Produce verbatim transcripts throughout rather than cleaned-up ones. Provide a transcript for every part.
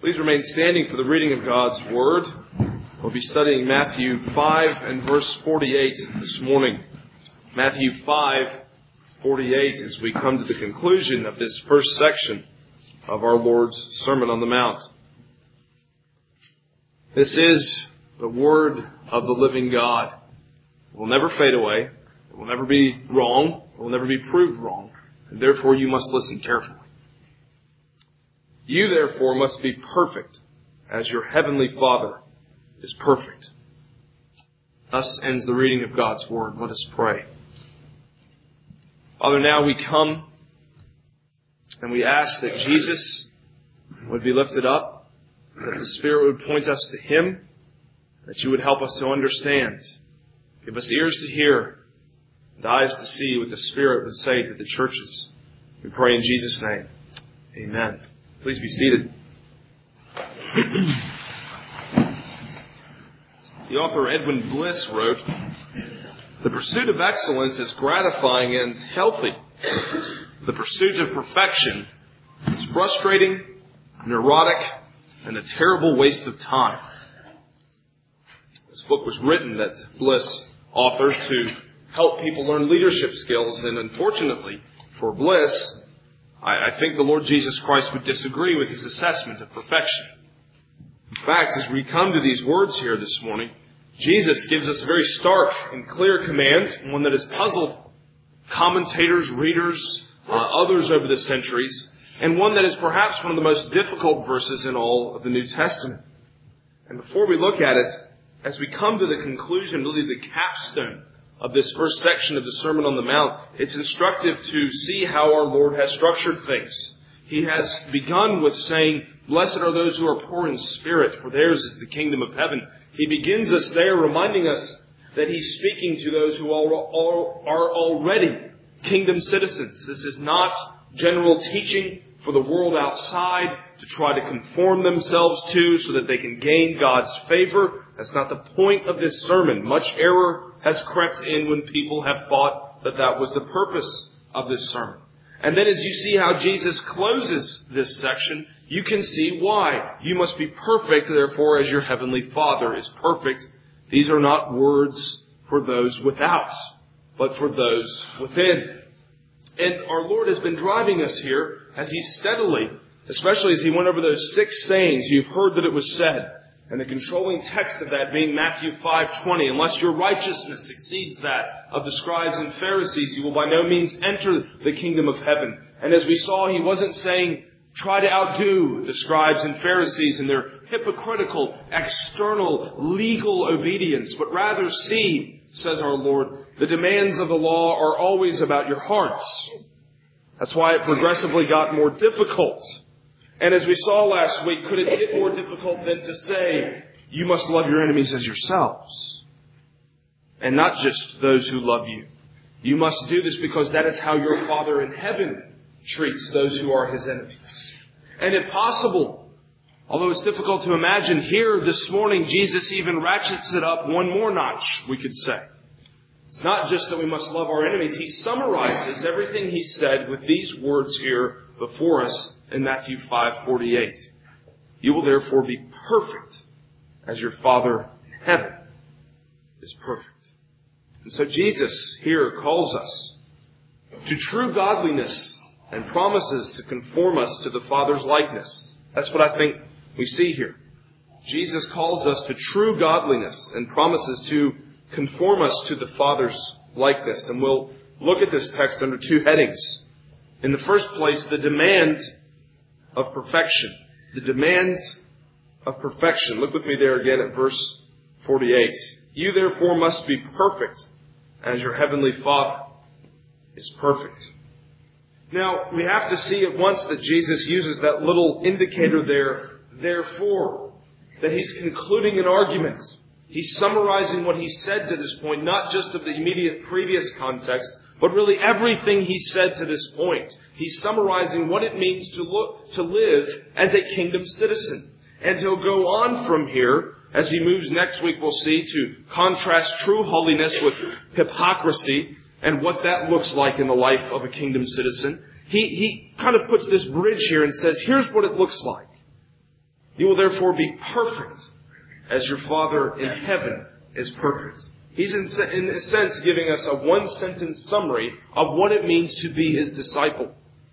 Please remain standing for the reading of God's Word. We'll be studying Matthew five and verse forty-eight this morning. Matthew five, forty-eight, as we come to the conclusion of this first section of our Lord's Sermon on the Mount. This is the Word of the living God. It will never fade away. It will never be wrong. It will never be proved wrong. And therefore you must listen carefully. You therefore must be perfect as your heavenly Father is perfect. Thus ends the reading of God's Word. Let us pray. Father, now we come and we ask that Jesus would be lifted up, that the Spirit would point us to Him, that you would help us to understand. Give us ears to hear and eyes to see what the Spirit would say to the churches. We pray in Jesus' name. Amen. Please be seated. The author Edwin Bliss wrote, "The pursuit of excellence is gratifying and healthy. The pursuit of perfection is frustrating, neurotic, and a terrible waste of time." This book was written, that Bliss authored, to help people learn leadership skills, and unfortunately for Bliss, I think the Lord Jesus Christ would disagree with his assessment of perfection. In fact, as we come to these words here this morning, Jesus gives us a very stark and clear command, one that has puzzled commentators, readers, uh, others over the centuries, and one that is perhaps one of the most difficult verses in all of the New Testament. And before we look at it, as we come to the conclusion, really the capstone of this first section of the Sermon on the Mount, it's instructive to see how our Lord has structured things. He has begun with saying, "Blessed are those who are poor in spirit, for theirs is the kingdom of heaven." He begins us there, reminding us that He's speaking to those who are already kingdom citizens. This is not general teaching for the world outside to try to conform themselves to so that they can gain God's favor. That's not the point of this sermon. Much error has crept in when people have thought that that was the purpose of this sermon. And then as you see how Jesus closes this section, you can see why. You must be perfect, therefore, as your heavenly Father is perfect. These are not words for those without, but for those within. And our Lord has been driving us here as He steadily, especially as He went over those six sayings you've heard that it was said, and the controlling text of that being Matthew five twenty, "Unless your righteousness exceeds that of the scribes and Pharisees, you will by no means enter the kingdom of heaven." And as we saw, He wasn't saying, try to outdo the scribes and Pharisees in their hypocritical, external, legal obedience, but rather see, says our Lord, the demands of the law are always about your hearts. That's why it progressively got more difficult. And as we saw last week, could it get more difficult than to say, you must love your enemies as yourselves? And not just those who love you. You must do this because that is how your Father in heaven treats those who are His enemies. And if possible, although it's difficult to imagine, here this morning Jesus even ratchets it up one more notch, we could say. It's not just that we must love our enemies. He summarizes everything He said with these words here before us in Matthew five forty-eight. "You will therefore be perfect as your Father in heaven is perfect." And so Jesus here calls us to true godliness and promises to conform us to the Father's likeness. That's what I think we see here. Jesus calls us to true godliness and promises to conform us to the Father's likeness. And we'll look at this text under two headings. In the first place, the demand of perfection. The demand of perfection. Look with me there again at verse forty-eight. "You therefore must be perfect as your heavenly Father is perfect." Now, we have to see at once that Jesus uses that little indicator there, therefore, that He's concluding an argument. He's summarizing what He said to this point, not just of the immediate previous context, but really everything He said to this point. He's summarizing what it means to look, to live as a kingdom citizen. And He'll go on from here, as He moves next week, we'll see, to contrast true holiness with hypocrisy and what that looks like in the life of a kingdom citizen. He, he kind of puts this bridge here and says, here's what it looks like. You will therefore be perfect as your Father in heaven is perfect. He's in, in a sense giving us a one-sentence summary of what it means to be His disciple.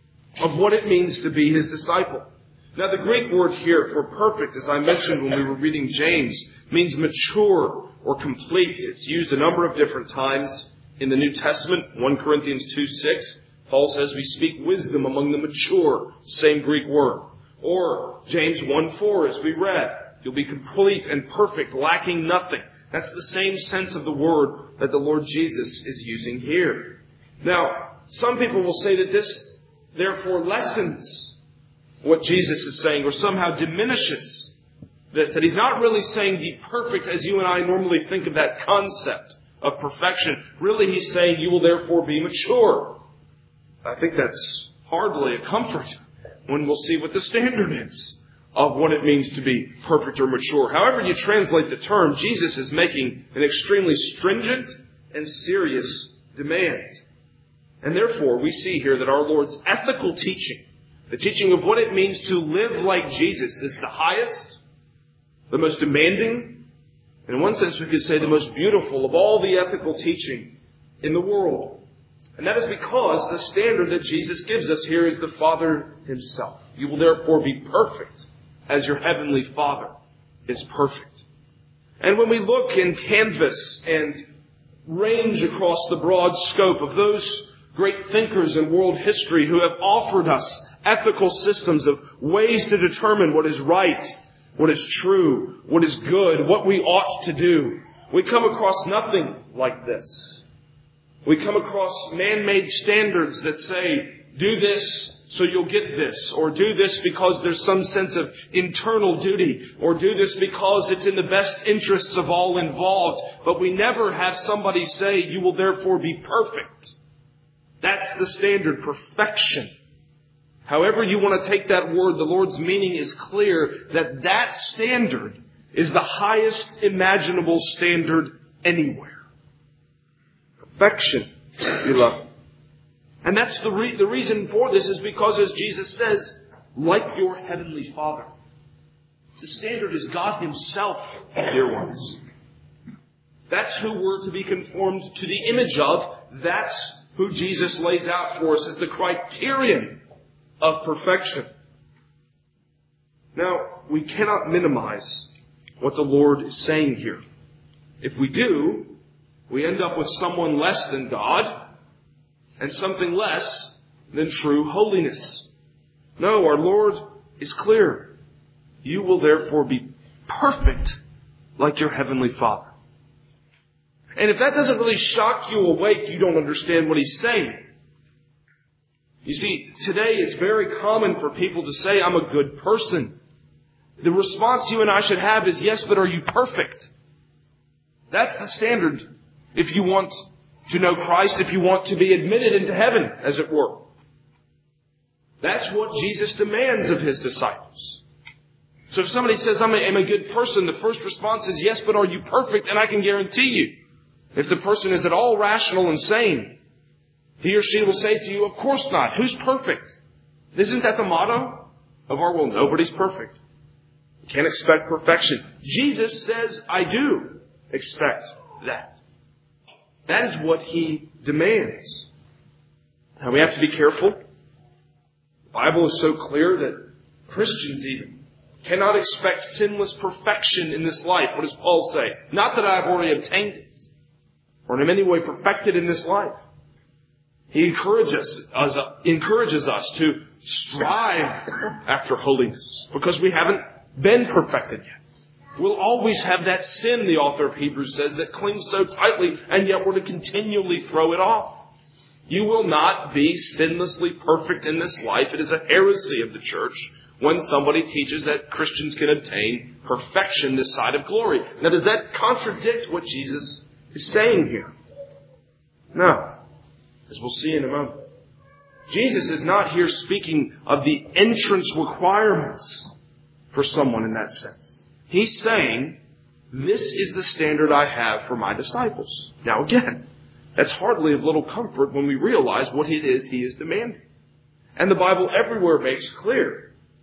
Of what it means to be His disciple. Now the Greek word here for perfect, as I mentioned when we were reading James, means mature or complete. It's used a number of different times in the New Testament. First Corinthians two six, Paul says we speak wisdom among the mature. Same Greek word. Or James one four, as we read, you'll be complete and perfect, lacking nothing. That's the same sense of the word that the Lord Jesus is using here. Now, some people will say that this therefore lessens what Jesus is saying, or somehow diminishes this, that He's not really saying be perfect as you and I normally think of that concept of perfection. Really, He's saying you will therefore be mature. I think that's hardly a comfort when we'll see what the standard is of what it means to be perfect or mature. However you translate the term, Jesus is making an extremely stringent and serious demand. And therefore, we see here that our Lord's ethical teaching, the teaching of what it means to live like Jesus, is the highest, the most demanding, and in one sense we could say the most beautiful of all the ethical teaching in the world. And that is because the standard that Jesus gives us here is the Father Himself. You will therefore be perfect as your heavenly Father is perfect. And when we look and canvas and range across the broad scope of those great thinkers in world history who have offered us ethical systems of ways to determine what is right, what is true, what is good, what we ought to do, we come across nothing like this. We come across man-made standards that say, do this so you'll get this, or do this because there's some sense of internal duty, or do this because it's in the best interests of all involved. But we never have somebody say, you will therefore be perfect. That's the standard, perfection. However you want to take that word, the Lord's meaning is clear that that standard is the highest imaginable standard anywhere. Perfection, beloved. And that's the, re- the reason for this is because, as Jesus says, like your heavenly Father. The standard is God Himself, dear ones. That's who we're to be conformed to the image of. That's who Jesus lays out for us as the criterion of perfection. Now, we cannot minimize what the Lord is saying here. If we do, we end up with someone less than God and something less than true holiness. No, our Lord is clear. You will therefore be perfect like your heavenly Father. And if that doesn't really shock you awake, you don't understand what He's saying. You see, today it's very common for people to say, I'm a good person. The response you and I should have is, yes, but are you perfect? That's the standard if you want to know Christ, if you want to be admitted into heaven, as it were. That's what Jesus demands of His disciples. So if somebody says, I'm a, I'm a good person, the first response is, yes, but are you perfect? And I can guarantee you, if the person is at all rational and sane, he or she will say to you, of course not. Who's perfect? Isn't that the motto of our world? Nobody's perfect. You can't expect perfection. Jesus says, I do expect that. That is what He demands. Now we have to be careful. The Bible is so clear that Christians even cannot expect sinless perfection in this life. What does Paul say? Not that I have already obtained it, or in any way perfected in this life. He encourages us, encourages us to strive after holiness because we haven't been perfected yet. We'll always have that sin, the author of Hebrews says, that clings so tightly, and yet we're to continually throw it off. You will not be sinlessly perfect in this life. It is a heresy of the church when somebody teaches that Christians can obtain perfection this side of glory. Now, does that contradict what Jesus is saying here? No. As we'll see in a moment. Jesus is not here speaking of the entrance requirements for someone in that sense. He's saying, this is the standard I have for my disciples. Now again, that's hardly of little comfort when we realize what it is He is demanding. And the Bible everywhere makes clear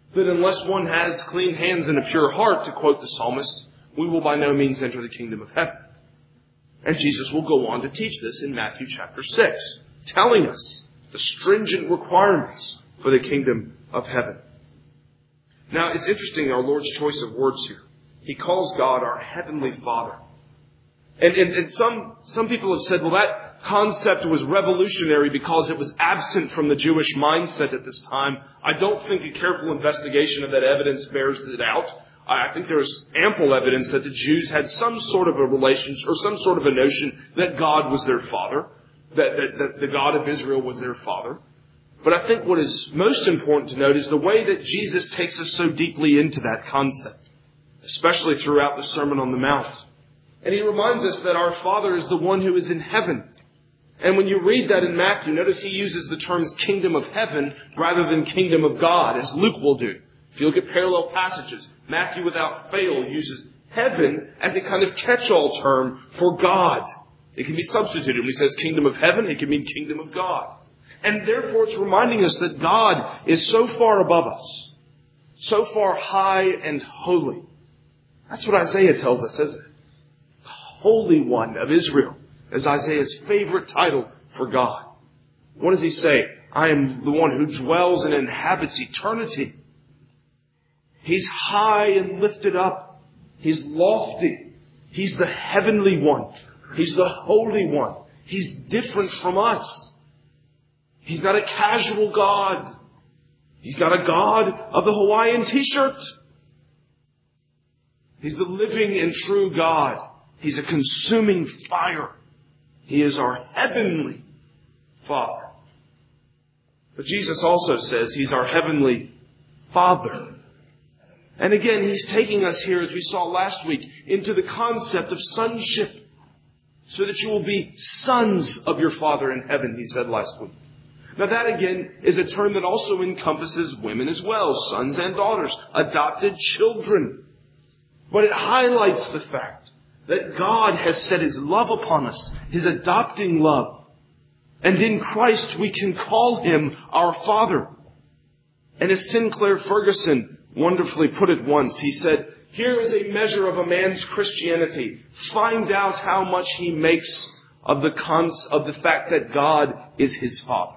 that unless one has clean hands and a pure heart, to quote the psalmist, we will by no means enter the kingdom of heaven. And Jesus will go on to teach this in Matthew chapter six, telling us the stringent requirements for the kingdom of heaven. Now, it's interesting, our Lord's choice of words here. He calls God our Heavenly Father. And, and, and some, some people have said, well, that concept was revolutionary because it was absent from the Jewish mindset at this time. I don't think a careful investigation of that evidence bears it out. I think there's ample evidence that the Jews had some sort of a relationship or some sort of a notion that God was their father, that, that, that the God of Israel was their father. But I think what is most important to note is the way that Jesus takes us so deeply into that concept, especially throughout the Sermon on the Mount. And He reminds us that our Father is the one who is in heaven. And when you read that in Matthew, notice He uses the terms kingdom of heaven rather than kingdom of God, as Luke will do. If you look at parallel passages, Matthew without fail uses heaven as a kind of catch-all term for God. It can be substituted. When he says kingdom of heaven, it can mean kingdom of God. And therefore it's reminding us that God is so far above us, so far high and holy. That's what Isaiah tells us, isn't it? The Holy One of Israel is Isaiah's favorite title for God. What does he say? I am the one who dwells and inhabits eternity. He's high and lifted up. He's lofty. He's the heavenly one. He's the Holy One. He's different from us. He's not a casual God. He's not a God of the Hawaiian t-shirt. He's the living and true God. He's a consuming fire. He is our heavenly Father. But Jesus also says He's our heavenly Father. And again, He's taking us here, as we saw last week, into the concept of sonship. So that you will be sons of your Father in heaven, He said last week. Now that again is a term that also encompasses women as well, sons and daughters, adopted children. But it highlights the fact that God has set His love upon us, His adopting love. And in Christ we can call Him our Father. And as Sinclair Ferguson wonderfully put it once, he said, here is a measure of a man's Christianity. Find out how much he makes of the cons- of the fact that God is his Father.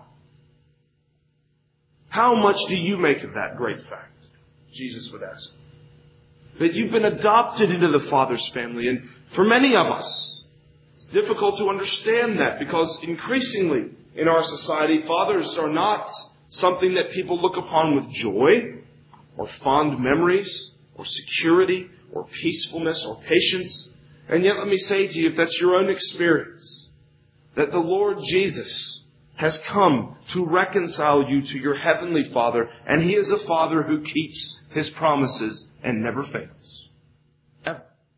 How much do you make of that great fact? Jesus would ask. That you've been adopted into the Father's family. And for many of us, it's difficult to understand that because increasingly in our society, fathers are not something that people look upon with joy or fond memories or security or peacefulness or patience. And yet let me say to you, if that's your own experience, that the Lord Jesus has come to reconcile you to your heavenly Father, and He is a Father who keeps His promises and never fails. Ever.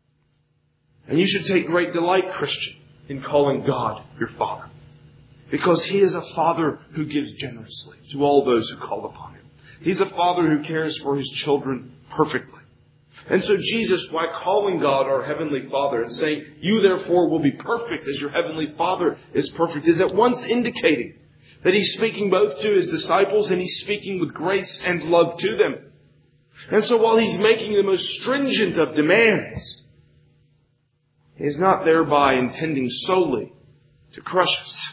And you should take great delight, Christian, in calling God your Father. Because He is a Father who gives generously to all those who call upon Him. He's a Father who cares for His children perfectly. And so Jesus, by calling God our Heavenly Father and saying, you therefore will be perfect as your Heavenly Father is perfect, is at once indicating that He's speaking both to His disciples and He's speaking with grace and love to them. And so while He's making the most stringent of demands, He is not thereby intending solely to crush us.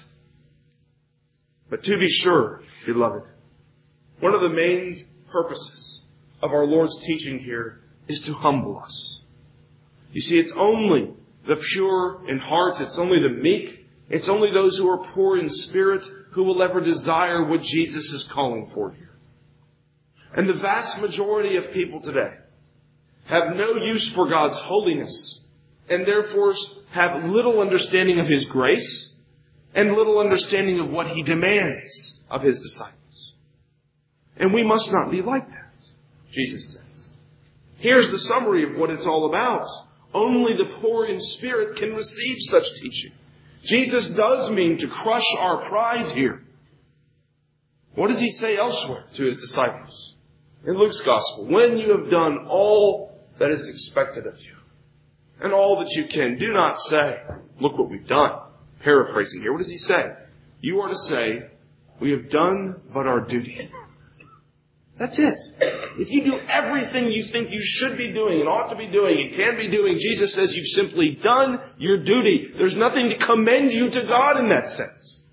But to be sure, beloved, one of the main purposes of our Lord's teaching here is to humble us. You see, it's only the pure in heart, it's only the meek, it's only those who are poor in spirit who will ever desire what Jesus is calling for here. And the vast majority of people today have no use for God's holiness and therefore have little understanding of His grace and little understanding of what He demands of His disciples. And we must not be like that, Jesus says. Here's the summary of what it's all about. Only the poor in spirit can receive such teaching. Jesus does mean to crush our pride here. What does He say elsewhere to His disciples? In Luke's Gospel, when you have done all that is expected of you, and all that you can, do not say, look what we've done. Paraphrasing here, what does He say? You are to say, we have done but our duty. That's it. If you do everything you think you should be doing and ought to be doing and can be doing, Jesus says you've simply done your duty. There's nothing to commend you to God in that sense.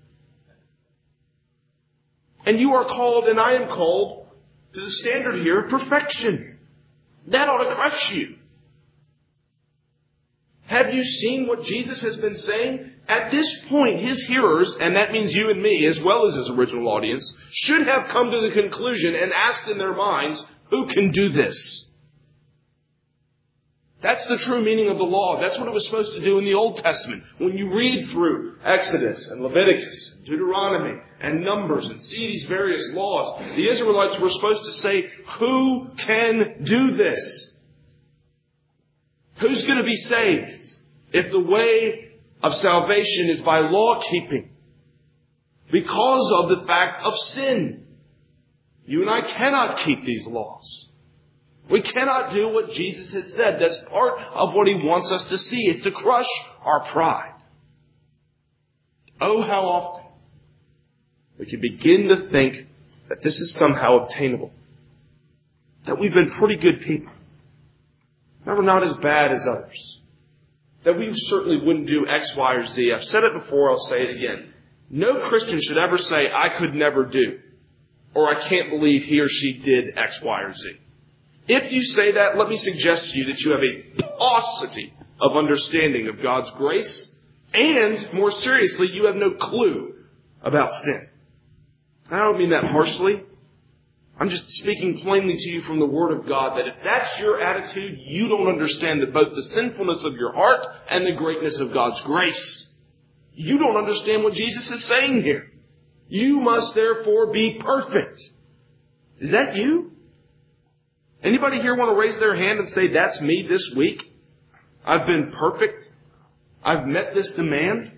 And you are called, and I am called, to the standard here of perfection. That ought to crush you. Have you seen what Jesus has been saying? At this point, his hearers, and that means you and me, as well as his original audience, should have come to the conclusion and asked in their minds, who can do this? That's the true meaning of the law. That's what it was supposed to do in the Old Testament. When you read through Exodus and Leviticus, and Deuteronomy, and Numbers, and see these various laws, the Israelites were supposed to say, who can do this? Who's going to be saved if the way of salvation is by law keeping? Because of the fact of sin. You and I cannot keep these laws. We cannot do what Jesus has said. That's part of what he wants us to see. It's to crush our pride. Oh, how often we can begin to think that this is somehow obtainable. That we've been pretty good people. That we're not as bad as others. That we certainly wouldn't do X, Y, or Z. I've said it before, I'll say it again. No Christian should ever say, I could never do. Or I can't believe he or she did X, Y, or Z. If you say that, let me suggest to you that you have a paucity of understanding of God's grace. And, more seriously, you have no clue about sin. I don't mean that harshly. I'm just speaking plainly to you from the Word of God that if that's your attitude, you don't understand that both the sinfulness of your heart and the greatness of God's grace. You don't understand what Jesus is saying here. You must therefore be perfect. Is that you? Anybody here want to raise their hand and say, that's me this week? I've been perfect. I've met this demand.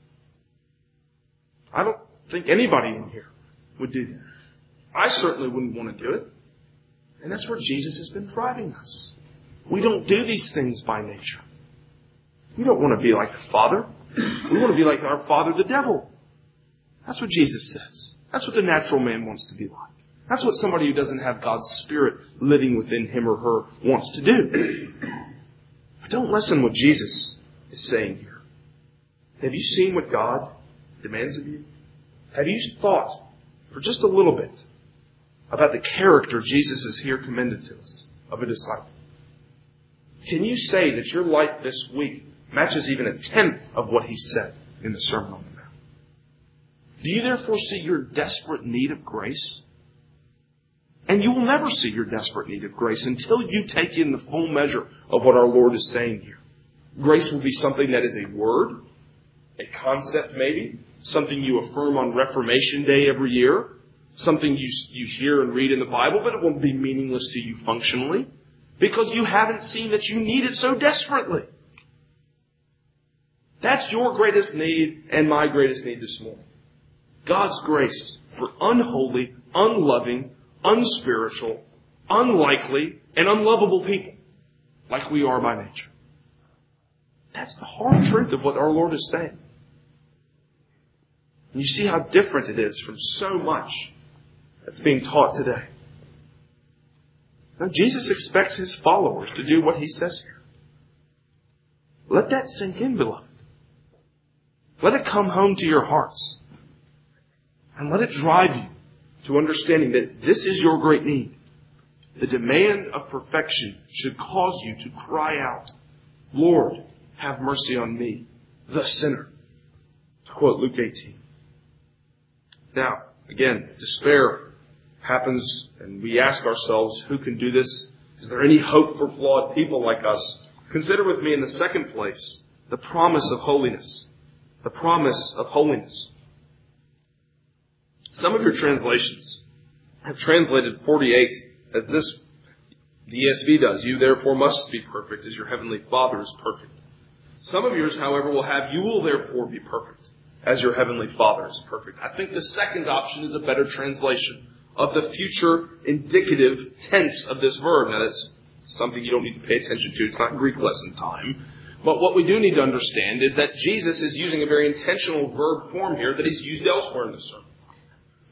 I don't think anybody in here would do that. I certainly wouldn't want to do it. And that's where Jesus has been driving us. We don't do these things by nature. We don't want to be like the Father. We want to be like our father, the devil. That's what Jesus says. That's what the natural man wants to be like. That's what somebody who doesn't have God's Spirit living within him or her wants to do. But don't listen to what Jesus is saying here. Have you seen what God demands of you? Have you thought for just a little bit about the character Jesus has here commended to us of a disciple? Can you say that your life this week matches even a tenth of what he said in the Sermon on the Mount? Do you therefore see your desperate need of grace? And you will never see your desperate need of grace until you take in the full measure of what our Lord is saying here. Grace will be something that is a word, a concept maybe, something you affirm on Reformation Day every year, something you, you hear and read in the Bible, but it won't be meaningless to you functionally because you haven't seen that you need it so desperately. That's your greatest need and my greatest need this morning. God's grace for unholy, unloving, unspiritual, unlikely, and unlovable people like we are by nature. That's the hard truth of what our Lord is saying. And you see how different it is from so much that's being taught today. Now, Jesus expects his followers to do what he says here. Let that sink in, beloved. Let it come home to your hearts. And let it drive you to understanding that this is your great need. The demand of perfection should cause you to cry out, Lord, have mercy on me, the sinner. To quote Luke eighteen. Now, again, despair happens and we ask ourselves, who can do this? Is there any hope for flawed people like us? Consider with me in the second place, the promise of holiness. The promise of holiness. Some of your translations have translated forty-eight as this, the E S V does. You therefore must be perfect as your heavenly Father is perfect. Some of yours, however, will have, you will therefore be perfect as your heavenly Father is perfect. I think the second option is a better translation of the future indicative tense of this verb. Now, that's something you don't need to pay attention to. It's not Greek lesson time. But what we do need to understand is that Jesus is using a very intentional verb form here that he's used elsewhere in the sermon.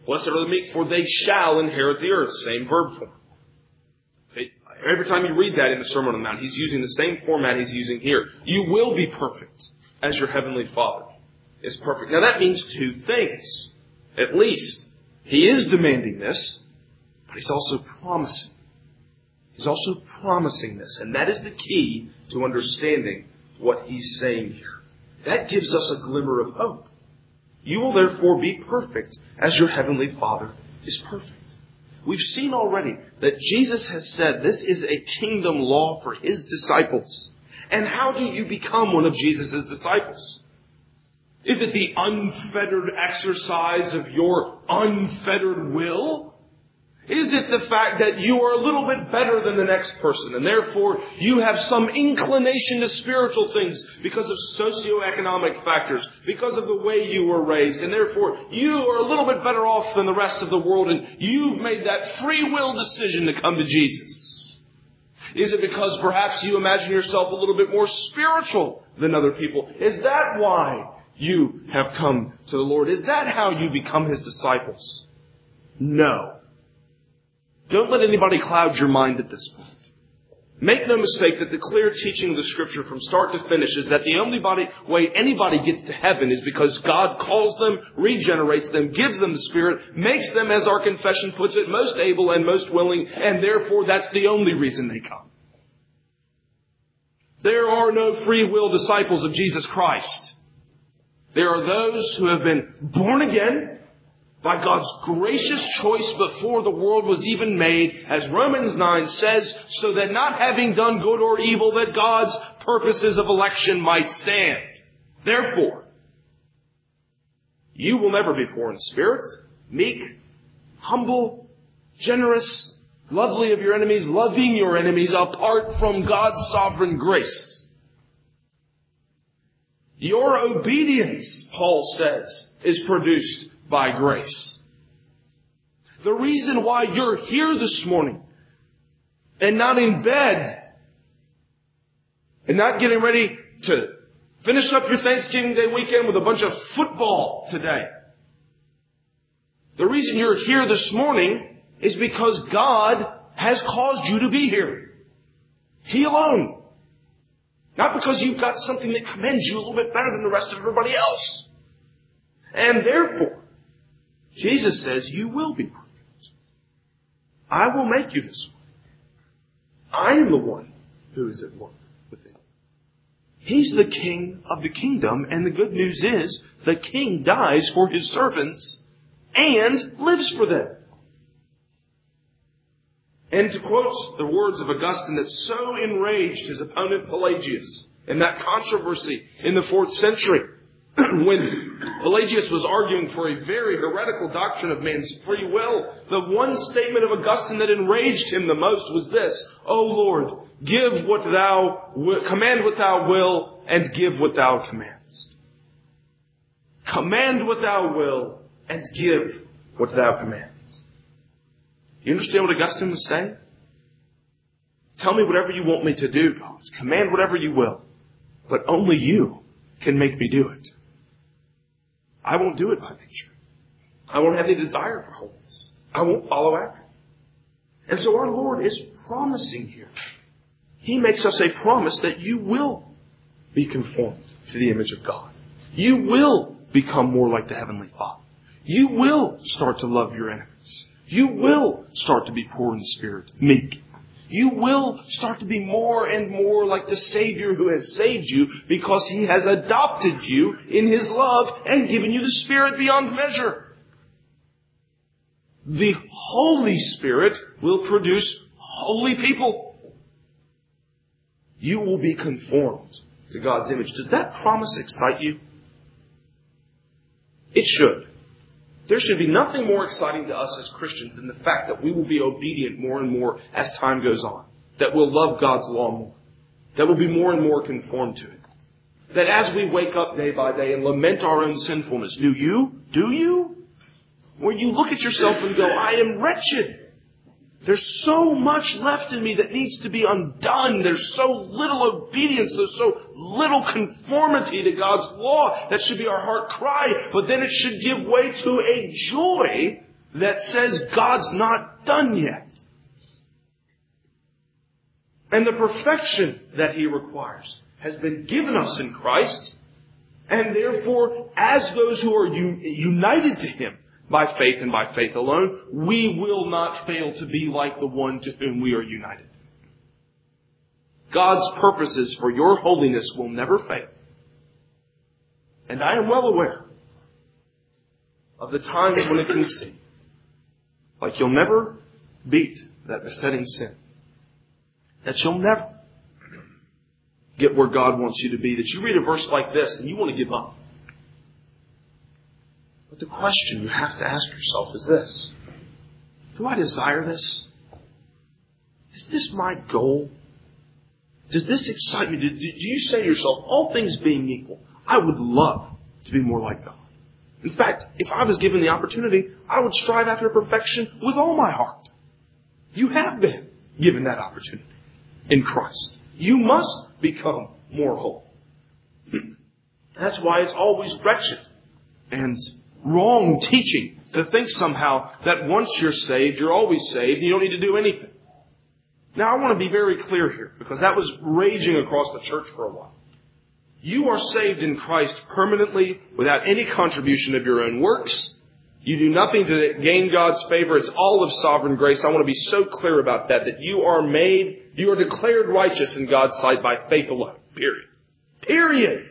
Blessed are the meek, for they shall inherit the earth. Same verb form. Okay? Every time you read that in the Sermon on the Mount, he's using the same format he's using here. You will be perfect as your heavenly Father is perfect. Now that means two things, at least. He is demanding this, but he's also promising. He's also promising this, and that is the key to understanding what he's saying here. That gives us a glimmer of hope. You will therefore be perfect as your heavenly Father is perfect. We've seen already that Jesus has said this is a kingdom law for his disciples. And how do you become one of Jesus' disciples? Is it the unfettered exercise of your unfettered will? Is it the fact that you are a little bit better than the next person and therefore you have some inclination to spiritual things because of socioeconomic factors, because of the way you were raised, and therefore you are a little bit better off than the rest of the world and you've made that free will decision to come to Jesus? Is it because perhaps you imagine yourself a little bit more spiritual than other people? Is that why you have come to the Lord? Is that how you become his disciples? No. Don't let anybody cloud your mind at this point. Make no mistake that the clear teaching of the Scripture from start to finish is that the only body, way anybody gets to heaven is because God calls them, regenerates them, gives them the Spirit, makes them, as our confession puts it, most able and most willing, and therefore that's the only reason they come. There are no free will disciples of Jesus Christ. There are those who have been born again by God's gracious choice before the world was even made, as Romans nine says, so that not having done good or evil, that God's purposes of election might stand. Therefore, you will never be poor in spirit, meek, humble, generous, lovely of your enemies, loving your enemies, apart from God's sovereign grace. Your obedience, Paul says, is produced by grace. The reason why you're here this morning and not in bed and not getting ready to finish up your Thanksgiving Day weekend with a bunch of football today. The reason you're here this morning is because God has caused you to be here. He alone. Not because you've got something that commends you a little bit better than the rest of everybody else. And therefore, Jesus says, you will be perfect. I will make you this way. I am the one who is at work within you. He's the king of the kingdom, and the good news is the king dies for his servants and lives for them. And to quote the words of Augustine that so enraged his opponent Pelagius in that controversy in the fourth century, when Pelagius was arguing for a very heretical doctrine of man's free will, the one statement of Augustine that enraged him the most was this: O Lord, give what thou will, command what thou will, and give what thou commandest. Command what thou will, and give what thou commandest. You understand what Augustine was saying? Tell me whatever you want me to do, God. Command whatever you will. But only you can make me do it. I won't do it by nature. I won't have any desire for holiness. I won't follow after it. And so our Lord is promising here. He makes us a promise that you will be conformed to the image of God. You will become more like the Heavenly Father. You will start to love your enemies. You will start to be poor in spirit, meek. You will start to be more and more like the Savior who has saved you because He has adopted you in His love and given you the Spirit beyond measure. The Holy Spirit will produce holy people. You will be conformed to God's image. Does that promise excite you? It should. There should be nothing more exciting to us as Christians than the fact that we will be obedient more and more as time goes on. That we'll love God's law more. That we'll be more and more conformed to it. That as we wake up day by day and lament our own sinfulness, do you? Do you? Where you look at yourself and go, I am wretched. There's so much left in me that needs to be undone. There's so little obedience. There's so little conformity to God's law. That should be our heart cry. But then it should give way to a joy that says God's not done yet. And the perfection that He requires has been given us in Christ. And therefore, as those who are un- united to Him by faith and by faith alone, we will not fail to be like the one to whom we are united. God's purposes for your holiness will never fail. And I am well aware of the times when it can seem like you'll never beat that besetting sin. That you'll never get where God wants you to be. That you read a verse like this and you want to give up. But the question you have to ask yourself is this. Do I desire this? Is this my goal? Does this excite me? Do you say to yourself, all things being equal, I would love to be more like God. In fact, if I was given the opportunity, I would strive after perfection with all my heart. You have been given that opportunity in Christ. You must become more whole. That's why it's always wretched and wrong teaching to think somehow that once you're saved, you're always saved and you don't need to do anything. Now, I want to be very clear here because that was raging across the church for a while. You are saved in Christ permanently without any contribution of your own works. You do nothing to gain God's favor. It's all of sovereign grace. I want to be so clear about that, that you are made, you are declared righteous in God's sight by faith alone. Period. Period.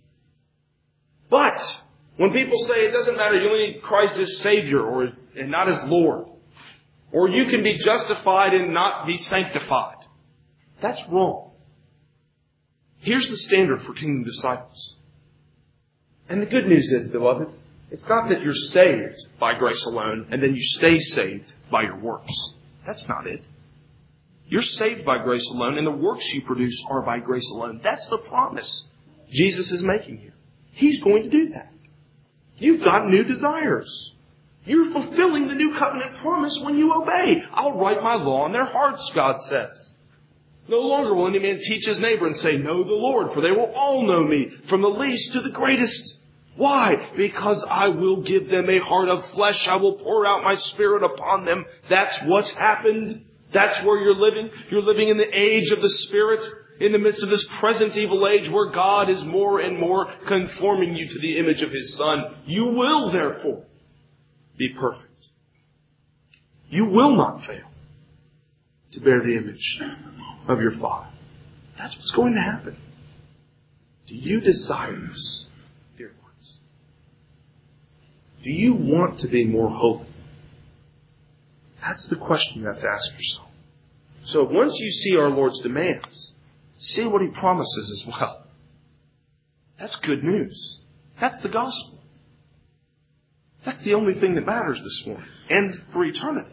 But when people say it doesn't matter, you only need Christ as Savior or and not as Lord, or you can be justified and not be sanctified, that's wrong. Here's the standard for kingdom disciples. And the good news is, beloved, it's not that you're saved by grace alone and then you stay saved by your works. That's not it. You're saved by grace alone and the works you produce are by grace alone. That's the promise Jesus is making here. He's going to do that. You've got new desires. You're fulfilling the new covenant promise when you obey. I'll write my law on their hearts, God says. No longer will any man teach his neighbor and say, know the Lord, for they will all know me, from the least to the greatest. Why? Because I will give them a heart of flesh. I will pour out my Spirit upon them. That's what's happened. That's where you're living. You're living in the age of the Spirit, in the midst of this present evil age where God is more and more conforming you to the image of His Son. You will, therefore, be perfect. You will not fail to bear the image of your Father. That's what's going to happen. Do you desire this, dear ones? Do you want to be more holy? That's the question you have to ask yourself. So once you see our Lord's demands, see what He promises as well. That's good news. That's the gospel. That's the only thing that matters this morning and for eternity.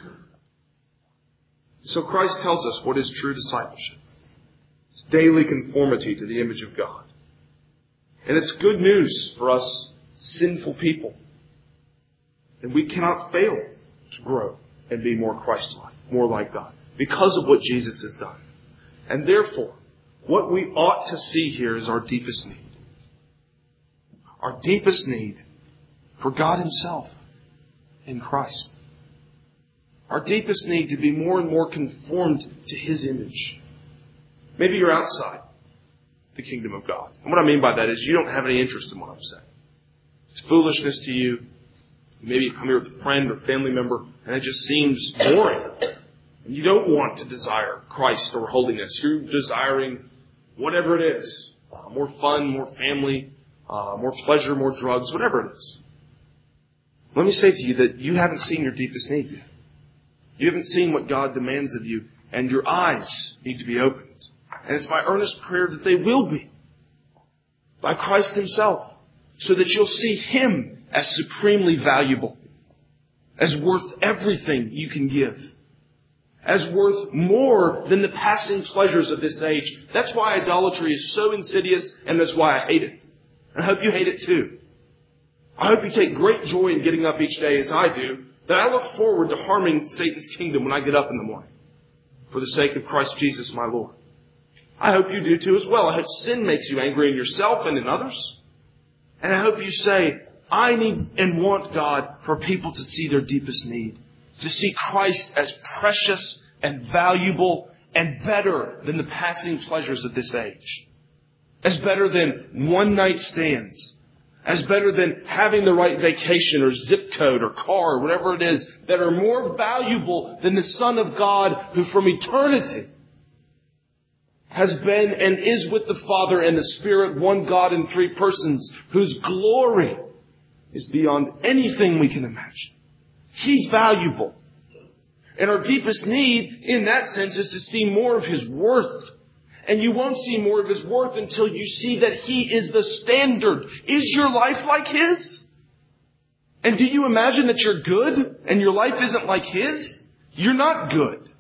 So Christ tells us what is true discipleship. It's daily conformity to the image of God. And it's good news for us sinful people. And we cannot fail to grow and be more Christ-like, more like God, because of what Jesus has done. And therefore, what we ought to see here is our deepest need. Our deepest need for God Himself in Christ. Our deepest need to be more and more conformed to His image. Maybe you're outside the kingdom of God. And what I mean by that is you don't have any interest in what I'm saying. It's foolishness to you. Maybe you come here with a friend or family member and it just seems boring. And you don't want to desire Christ or holiness. You're desiring whatever it is. Uh, more fun, more family, uh, more pleasure, more drugs, whatever it is. Let me say to you that you haven't seen your deepest need yet. You haven't seen what God demands of you, and your eyes need to be opened. And it's my earnest prayer that they will be by Christ Himself, so that you'll see Him as supremely valuable, as worth everything you can give, as worth more than the passing pleasures of this age. That's why idolatry is so insidious, and that's why I hate it. I hope you hate it too. I hope you take great joy in getting up each day as I do, that I look forward to harming Satan's kingdom when I get up in the morning for the sake of Christ Jesus, my Lord. I hope you do too as well. I hope sin makes you angry in yourself and in others. And I hope you say, I need and want, God, for people to see their deepest need. To see Christ as precious and valuable and better than the passing pleasures of this age. As better than one night stands. As better than having the right vacation or zip code or car or whatever it is, that are more valuable than the Son of God who from eternity has been and is with the Father and the Spirit, one God in three persons, whose glory is beyond anything we can imagine. He's valuable. And our deepest need in that sense is to see more of His worth. And you won't see more of His worth until you see that He is the standard. Is your life like His? And do you imagine that you're good and your life isn't like His? You're not good.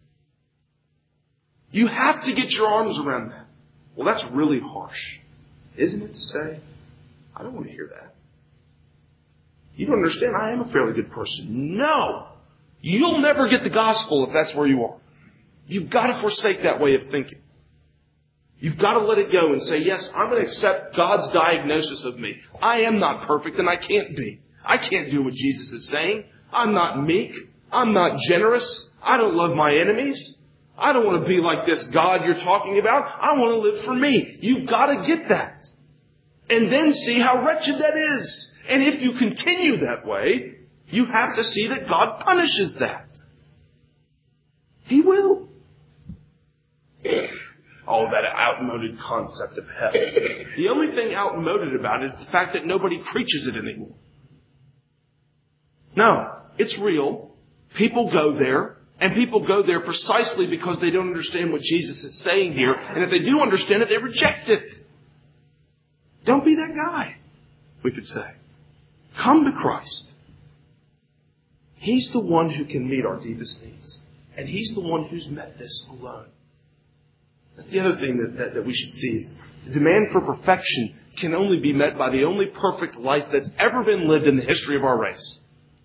You have to get your arms around that. Well, that's really harsh, isn't it, to say? I don't want to hear that. You don't understand, I am a fairly good person. No! You'll never get the gospel if that's where you are. You've got to forsake that way of thinking. You've got to let it go and say, yes, I'm going to accept God's diagnosis of me. I am not perfect and I can't be. I can't do what Jesus is saying. I'm not meek. I'm not generous. I don't love my enemies. I don't want to be like this God you're talking about. I want to live for me. You've got to get that. And then see how wretched that is. And if you continue that way, you have to see that God punishes that. He will. Oh, that outmoded concept of hell. The only thing outmoded about it is the fact that nobody preaches it anymore. No, it's real. People go there, and people go there precisely because they don't understand what Jesus is saying here. And if they do understand it, they reject it. Don't be that guy, we could say. Come to Christ. He's the one who can meet our deepest needs. And He's the one who's met this alone. The other thing that, that, that we should see is the demand for perfection can only be met by the only perfect life that's ever been lived in the history of our race.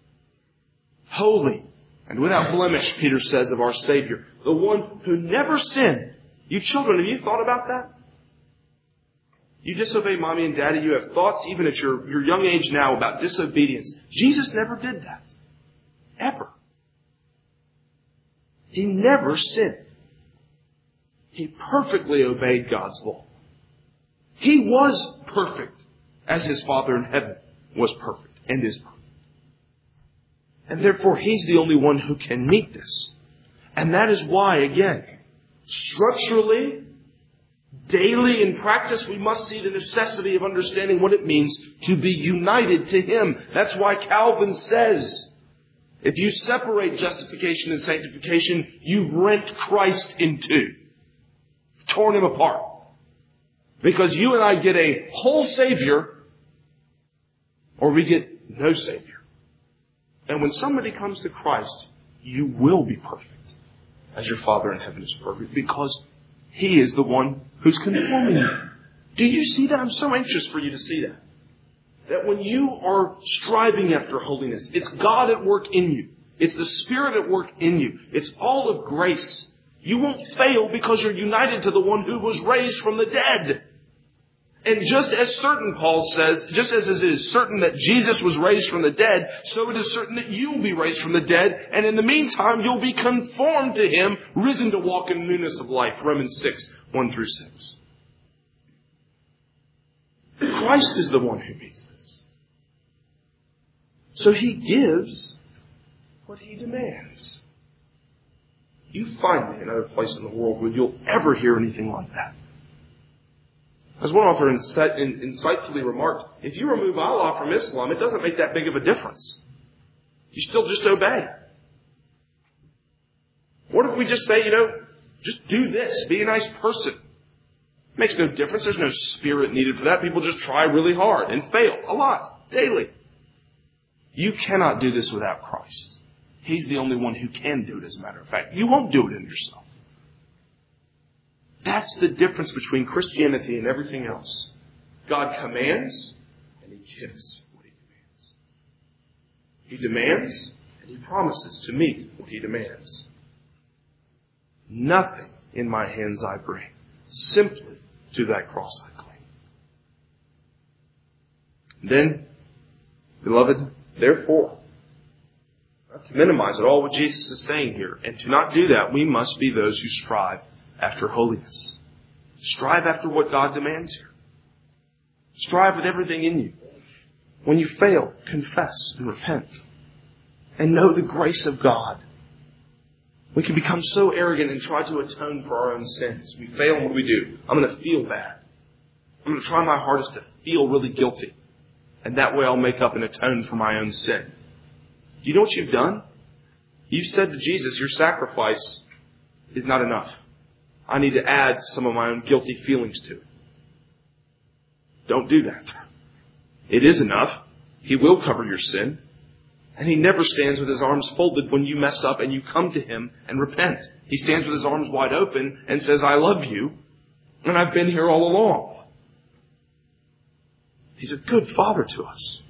Holy and without blemish, Peter says of our Savior. The one who never sinned. You children, have you thought about that? You disobey mommy and daddy. You have thoughts even at your, your young age now about disobedience. Jesus never did that. Ever. He never sinned. He perfectly obeyed God's law. He was perfect as His Father in heaven was perfect and is perfect. And therefore, He's the only one who can meet this. And that is why, again, structurally, daily in practice, we must see the necessity of understanding what it means to be united to Him. That's why Calvin says, if you separate justification and sanctification, you rent Christ in two. Torn Him apart. Because you and I get a whole Savior, or we get no Savior. And when somebody comes to Christ, you will be perfect, as your Father in heaven is perfect, because He is the one who's conforming you. Do you see that? I'm so anxious for you to see that. That when you are striving after holiness, it's God at work in you. It's the Spirit at work in you. It's all of grace. You won't fail because you're united to the one who was raised from the dead. And just as certain, Paul says, just as it is certain that Jesus was raised from the dead, so it is certain that you will be raised from the dead. And in the meantime, you'll be conformed to Him, risen to walk in newness of life. Romans six, one through six. Christ is the one who meets this. So He gives what He demands. You find me another place in the world where you'll ever hear anything like that. As one author insightfully remarked, if you remove Allah from Islam, it doesn't make that big of a difference. You still just obey. What if we just say, you know, just do this, be a nice person? It makes no difference. There's no spirit needed for that. People just try really hard and fail a lot, daily. You cannot do this without Christ. He's the only one who can do it, as a matter of fact. You won't do it in yourself. That's the difference between Christianity and everything else. God commands and He gives what He demands. He demands and He promises to meet what He demands. Nothing in my hands I bring. Simply to that cross I cling. Then Beloved, therefore, not to minimize at all what Jesus is saying here, and to not do that, we must be those who strive after holiness. Strive after what God demands here. Strive with everything in you. When you fail, confess and repent. And know the grace of God. We can become so arrogant and try to atone for our own sins. We fail, and what do we do? I'm going to feel bad. I'm going to try my hardest to feel really guilty. And that way I'll make up and atone for my own sin. Do you know what you've done? You've said to Jesus, your sacrifice is not enough. I need to add some of my own guilty feelings to it. Don't do that. It is enough. He will cover your sin. And He never stands with His arms folded when you mess up and you come to Him and repent. He stands with His arms wide open and says, I love you, and I've been here all along. He's a good Father to us.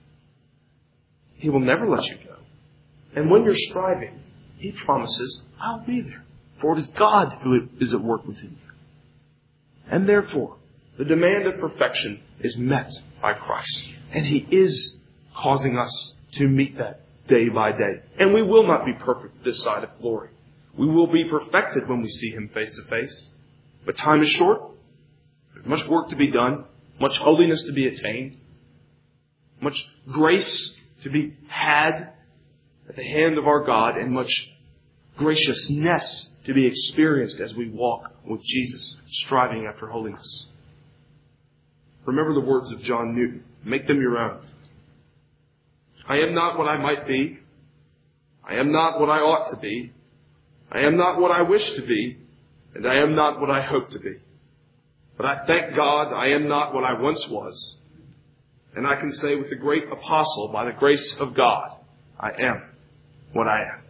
He will never let you go. And when you're striving, He promises, I'll be there. For it is God who is at work within you. And therefore, the demand of perfection is met by Christ. And He is causing us to meet that day by day. And we will not be perfect this side of glory. We will be perfected when we see Him face to face. But time is short. There's much work to be done. Much holiness to be attained. Much grace to be had at the hand of our God. And much graciousness to be experienced as we walk with Jesus, striving after holiness. Remember the words of John Newton. Make them your own. I am not what I might be. I am not what I ought to be. I am not what I wish to be. And I am not what I hope to be. But I thank God I am not what I once was. And I can say with the great apostle, by the grace of God, I am what I am.